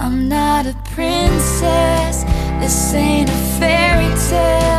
I'm not a princess, this ain't a fairy tale.